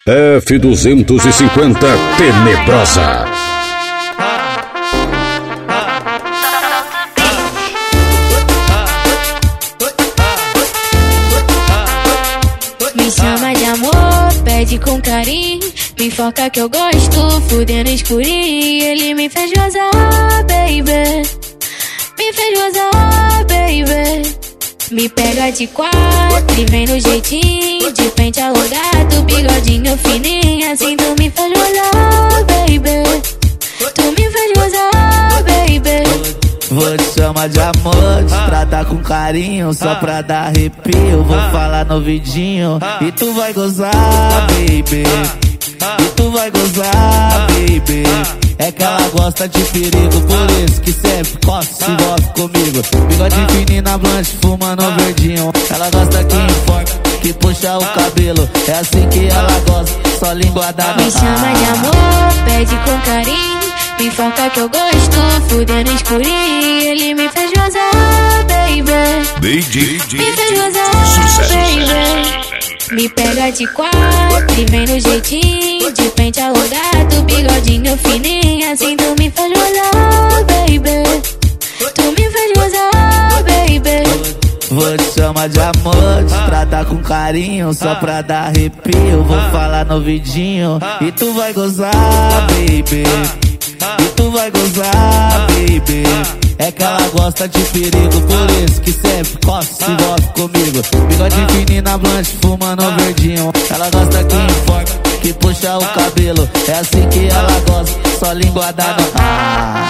F250 Tenebrosa. Me chama de amor, pede com carinho, me foca que eu gosto, fudendo escurinho. Ele me fez gozar, baby, me fez gozar, baby. Me pega de quatro e vem no jeitinho, de pente alongado, bigodinho fininho. Assim tu me fez gozar, baby, tu me fez gozar, baby. Vou te chamar de amor, te tratar com carinho, só pra dar arrepio. Vou falar no vidinho e tu vai gozar, baby, e tu vai gozar, baby. É que ela gosta de perigo, por isso que sempre coça se envolve comigo. Bigode fininho na blanche, fumando verdinho. Ela gosta que informa, que puxa o cabelo. É assim que ela gosta, só linguada no Me chama de amor, pede com carinho, me foca que eu gosto, fudendo escurinho. Ele me fez gozar, baby, me fez gozar, baby. Me pega de quatro e vem no jeitinho, de pente alongado, bigodinho fininho. Assim tu me fez gozar, baby, tu me fez gozar, baby. Vou te chamar de amor, te tratar com carinho, só pra dar arrepio. Vou falar no vidinho e tu vai gozar, baby, e tu vai gozar, baby. É que ela gosta de perigo, por isso que sempre coça se envolve comigo. Bigode fininho na blanche, fumando verdinho. Ela gosta que informa, que puxa o cabelo. É assim que ela gosta, só linguada no